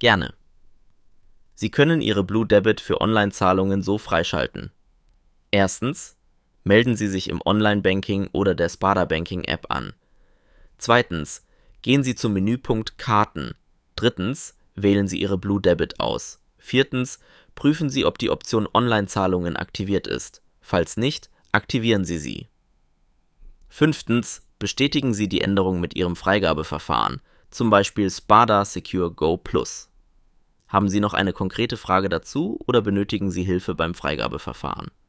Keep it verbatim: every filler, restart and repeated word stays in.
Gerne. Sie können Ihre Blue Debit für Online-Zahlungen so freischalten. Erstens, melden Sie sich im Online-Banking oder der Sparda Banking-App an. Zweitens, gehen Sie zum Menüpunkt Karten. Drittens, wählen Sie Ihre Blue Debit aus. Viertens, prüfen Sie, ob die Option Online-Zahlungen aktiviert ist. Falls nicht, aktivieren Sie sie. Fünftens, bestätigen Sie die Änderung mit Ihrem Freigabeverfahren, zum Beispiel Sparda Secure Go Plus. Haben Sie noch eine konkrete Frage dazu oder benötigen Sie Hilfe beim Freigabeverfahren?